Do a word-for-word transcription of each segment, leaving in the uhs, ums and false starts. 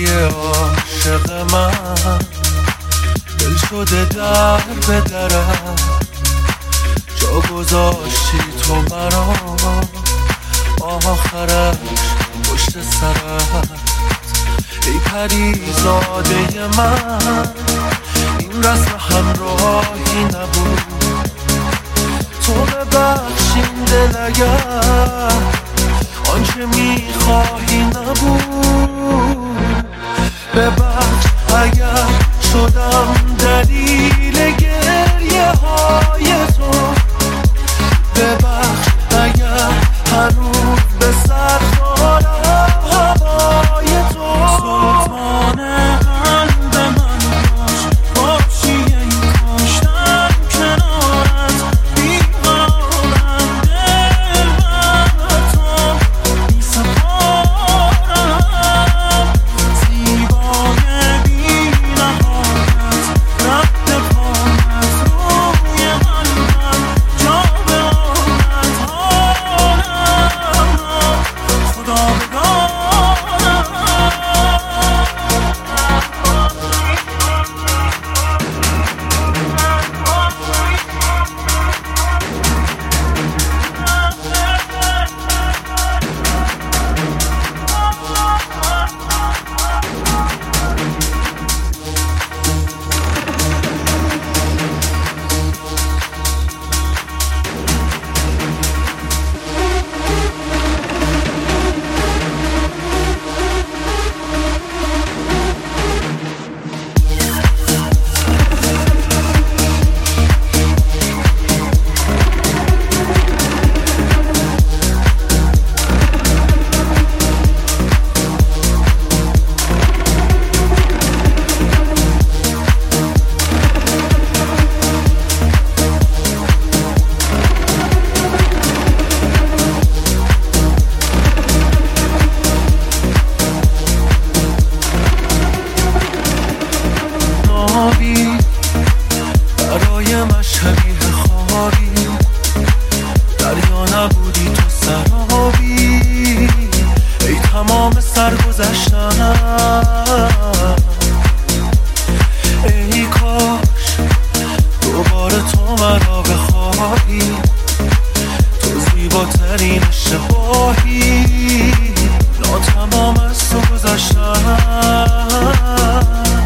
بودی عاشق من، دل شده در به درم، جا گذاشتی تو مرا آخرش پشت سرت. ای پریزاده من، این رسم همراهی نبود، تو ببخشین دل اگر آنچه میخواهی نبود. ببخش اگر شدم دلیل گریه های تو، ببخش اگر هنوز به سر دارم هوای تو. سلطان قلب من باش، باشی ای کاشتم کنارت، بیقرارم دل بر تو میسپارم. زیبای بی نهایت رد پایت روی قلبم، جا به آنت حالم خدا بگارم. برای مشهدی خوابی، دریا نبودی تو سرابی. ای تمام سرگذشتنم، ای کاش دوباره تو مرا بخوابی. تو زیباترین اشتباهی، ناتمام از تو گذشتم.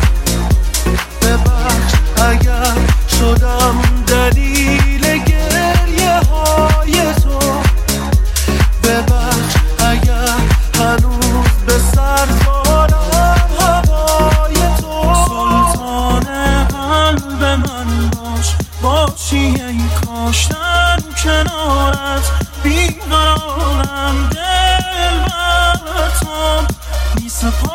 ببخش اگر شدم دلیل گریه های تو، ببخش اگر هنوز به سر دارم هوای تو. سلطان قلب من باش، باشی ای کاشتم کنارت، بیقرارم دل بر تو میسپارم.